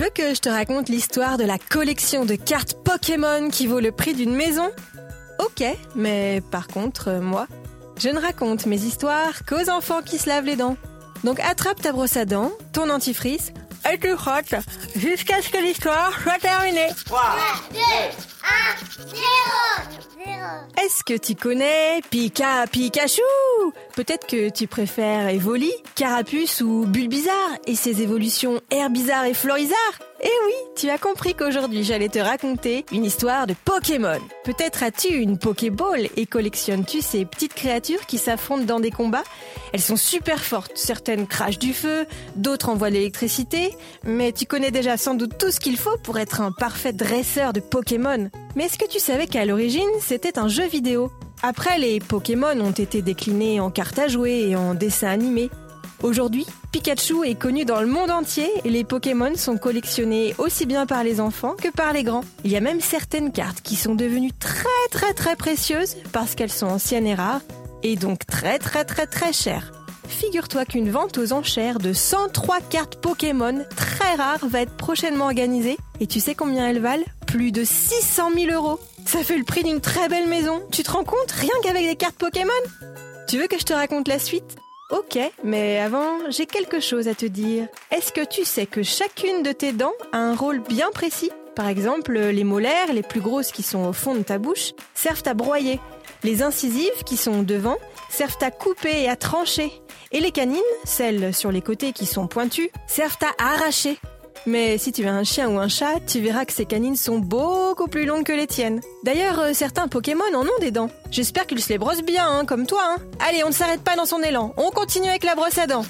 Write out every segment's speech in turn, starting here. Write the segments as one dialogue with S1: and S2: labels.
S1: veux que je te raconte l'histoire de la collection de cartes Pokémon qui vaut le prix d'une maison ? Ok, mais par contre, moi, je ne raconte mes histoires qu'aux enfants qui se lavent les dents. Donc attrape ta brosse à dents, ton dentifrice, et tu frottes jusqu'à ce que l'histoire soit terminée.
S2: 3, 2, 1, 0.
S1: Est-ce que tu connais Pikachu ? Peut-être que tu préfères Evoli, Carapuce ou Bulbizarre et ses évolutions Herbizarre et Florizarre ? Eh oui, tu as compris qu'aujourd'hui j'allais te raconter une histoire de Pokémon. Peut-être as-tu une Pokéball et collectionnes-tu ces petites créatures qui s'affrontent dans des combats ? Elles sont super fortes, certaines crachent du feu, d'autres envoient de l'électricité, mais tu connais déjà sans doute tout ce qu'il faut pour être un parfait dresseur de Pokémon. Mais est-ce que tu savais qu'à l'origine, c'était un jeu vidéo ? Après, les Pokémon ont été déclinés en cartes à jouer et en dessins animés. Aujourd'hui, Pikachu est connu dans le monde entier et les Pokémon sont collectionnés aussi bien par les enfants que par les grands. Il y a même certaines cartes qui sont devenues très précieuses parce qu'elles sont anciennes et rares et donc très chères. Figure-toi qu'une vente aux enchères de 103 cartes Pokémon très rares va être prochainement organisée et tu sais combien elles valent ? Plus de 600 000 €. Ça fait le prix d'une très belle maison. Tu te rends compte, rien qu'avec des cartes Pokémon ? Tu veux que je te raconte la suite ? Ok, mais avant, j'ai quelque chose à te dire. Est-ce que tu sais que chacune de tes dents a un rôle bien précis ? Par exemple, les molaires, les plus grosses qui sont au fond de ta bouche, servent à broyer. Les incisives, qui sont devant, servent à couper et à trancher. Et les canines, celles sur les côtés qui sont pointues, servent à arracher. Mais si tu as un chien ou un chat, tu verras que ces canines sont beaucoup plus longues que les tiennes. D'ailleurs, certains Pokémon en ont des dents. J'espère qu'ils se les brossent bien, comme toi. Allez, on ne s'arrête pas dans son élan. On continue avec la brosse à dents.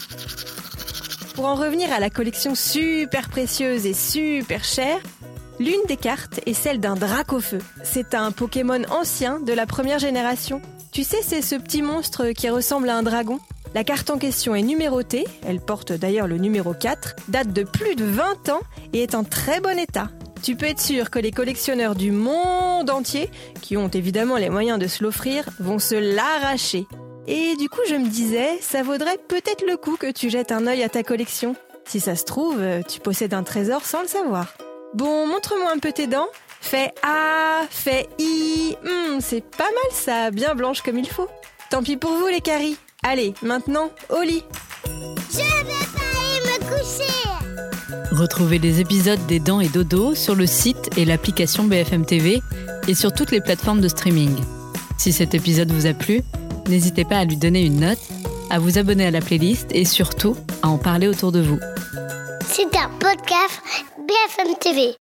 S1: Pour en revenir à la collection super précieuse et super chère, l'une des cartes est celle d'un Dracofeu. C'est un Pokémon ancien de la première génération. Tu sais, c'est ce petit monstre qui ressemble à un dragon. La carte en question est numérotée, elle porte d'ailleurs le numéro 4, date de plus de 20 ans et est en très bon état. Tu peux être sûr que les collectionneurs du monde entier, qui ont évidemment les moyens de se l'offrir, vont se l'arracher. Et du coup, je me disais, ça vaudrait peut-être le coup que tu jettes un œil à ta collection. Si ça se trouve, tu possèdes un trésor sans le savoir. Bon, montre-moi un peu tes dents. Fais A, fais I. C'est pas mal ça, bien blanche comme il faut. Tant pis pour vous les caries. Allez, maintenant, au lit.
S2: Je vais pas aller me coucher.
S3: Retrouvez les épisodes des Dents et Dodo sur le site et l'application BFM TV et sur toutes les plateformes de streaming. Si cet épisode vous a plu, n'hésitez pas à lui donner une note, à vous abonner à la playlist et surtout à en parler autour de vous.
S2: C'est un podcast BFM TV.